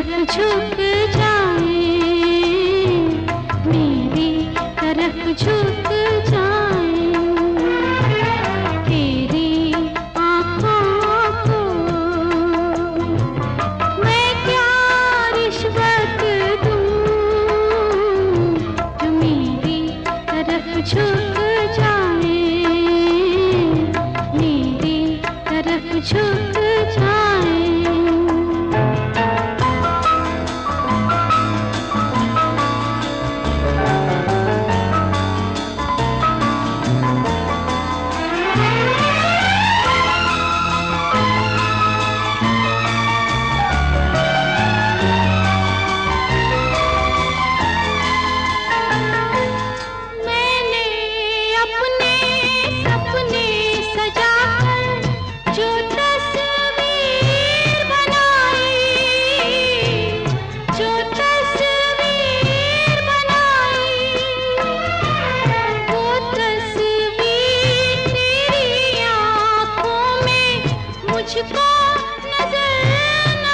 तरफ झुक जाए, मेरी तरफ झुक जाए, तेरी आँखों को मैं क्या रिश्वत दूँ, जो मेरी तरफ झुक जाए, मेरी तरफ झुक जाए। मुझको नजर न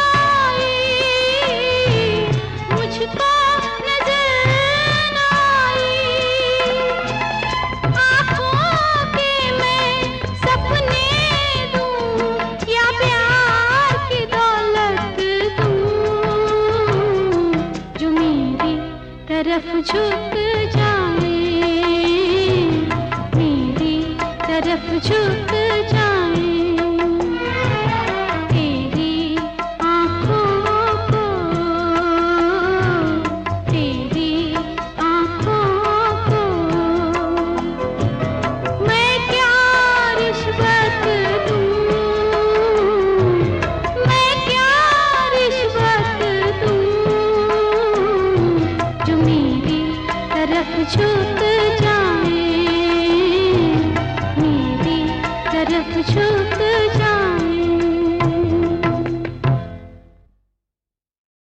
आई, मुझको नजर न आई, आँखों के मैं सपने दूँ या प्यार की दौलत दूँ, जो मेरी तरफ झुक